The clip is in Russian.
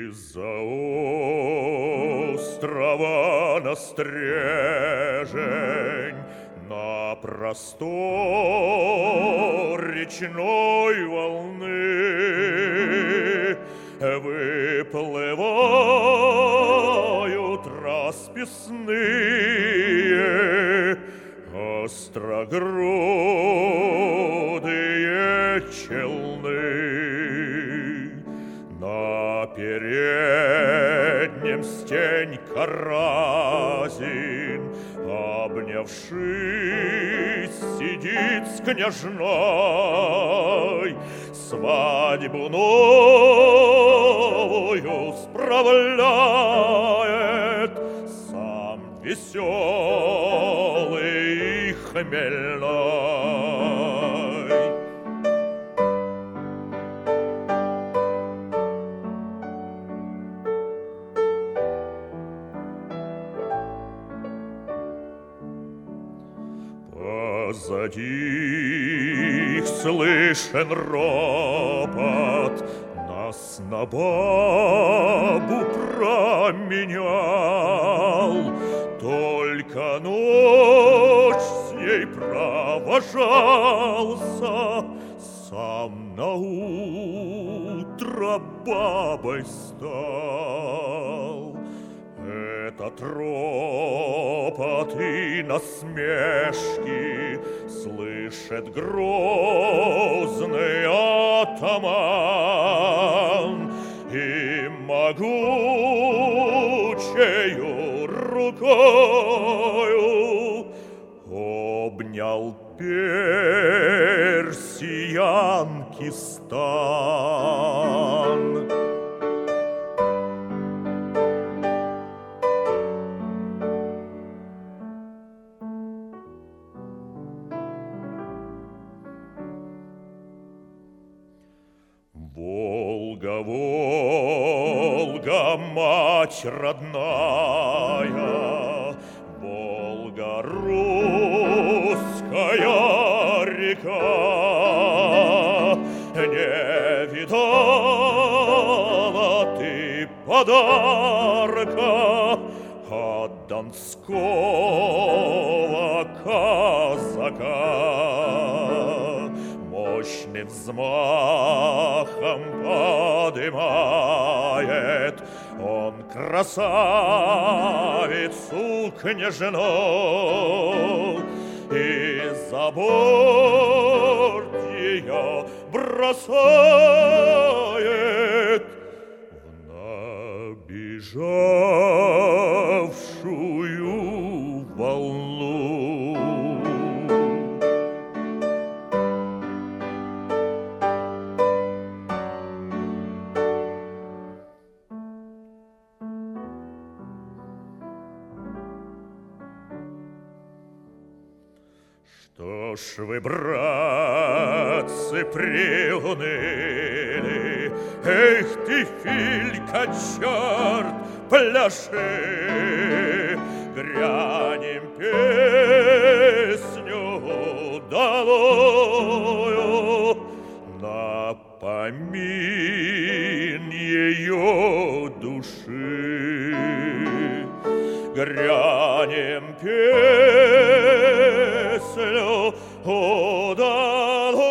Из-за острова на стрежень, на простор речной волны выплывают расписные острогрудые челны. На переднем Стенька Разин, обнявшись, сидит с княжной, свадьбу новую справляет, сам веселый и хмельной. Позади их слышен ропот, нас на бабу променял. Только ночь с ней провожался, сам наутро бабой стал. Этот ропот и насмешки слышит грозный атаман и могучею рукою обнял персиянки стан. Волга, Волга, мать родная, Волга, русская река, не видала ты подарка от донского казака. Мощным взмахом подымает он красавицу княжну и за борт ее бросает в набежавшую волну. Что ж вы, братцы, приуныли? Эх ты, Филька, черт, пляши! Грянем песню удалую на помин ее души. Грянем песню удалую